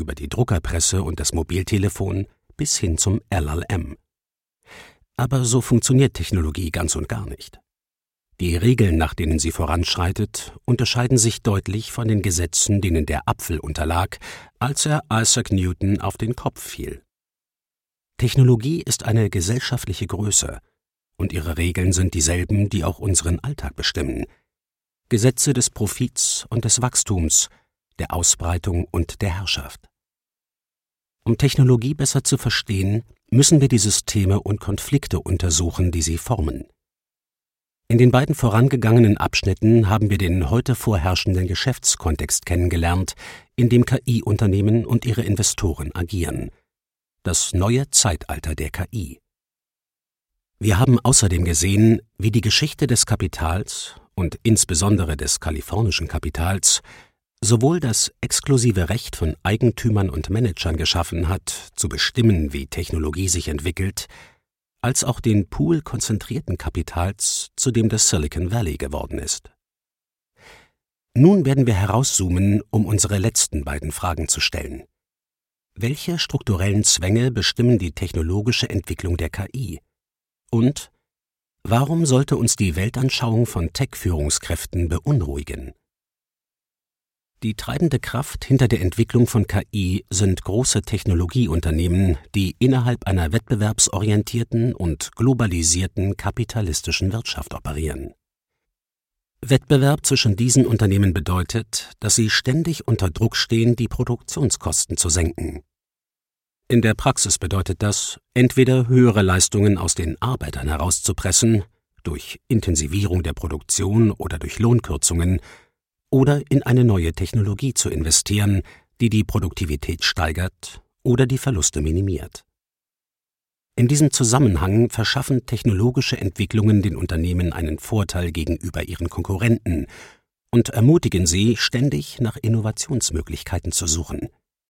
über die Druckerpresse und das Mobiltelefon bis hin zum LLM. Aber so funktioniert Technologie ganz und gar nicht. Die Regeln, nach denen sie voranschreitet, unterscheiden sich deutlich von den Gesetzen, denen der Apfel unterlag, als er Isaac Newton auf den Kopf fiel. Technologie ist eine gesellschaftliche Größe, und ihre Regeln sind dieselben, die auch unseren Alltag bestimmen. Gesetze des Profits und des Wachstums, der Ausbreitung und der Herrschaft. Um Technologie besser zu verstehen, müssen wir die Systeme und Konflikte untersuchen, die sie formen. In den beiden vorangegangenen Abschnitten haben wir den heute vorherrschenden Geschäftskontext kennengelernt, in dem KI-Unternehmen und ihre Investoren agieren. Das neue Zeitalter der KI. Wir haben außerdem gesehen, wie die Geschichte des Kapitals und insbesondere des kalifornischen Kapitals sowohl das exklusive Recht von Eigentümern und Managern geschaffen hat, zu bestimmen, wie Technologie sich entwickelt, als auch den Pool konzentrierten Kapitals, zu dem das Silicon Valley geworden ist. Nun werden wir herauszoomen, um unsere letzten beiden Fragen zu stellen. Welche strukturellen Zwänge bestimmen die technologische Entwicklung der KI? Und warum sollte uns die Weltanschauung von Tech-Führungskräften beunruhigen? Die treibende Kraft hinter der Entwicklung von KI sind große Technologieunternehmen, die innerhalb einer wettbewerbsorientierten und globalisierten kapitalistischen Wirtschaft operieren. Wettbewerb zwischen diesen Unternehmen bedeutet, dass sie ständig unter Druck stehen, die Produktionskosten zu senken. In der Praxis bedeutet das, entweder höhere Leistungen aus den Arbeitern herauszupressen, durch Intensivierung der Produktion oder durch Lohnkürzungen, oder in eine neue Technologie zu investieren, die die Produktivität steigert oder die Verluste minimiert. In diesem Zusammenhang verschaffen technologische Entwicklungen den Unternehmen einen Vorteil gegenüber ihren Konkurrenten und ermutigen sie, ständig nach Innovationsmöglichkeiten zu suchen.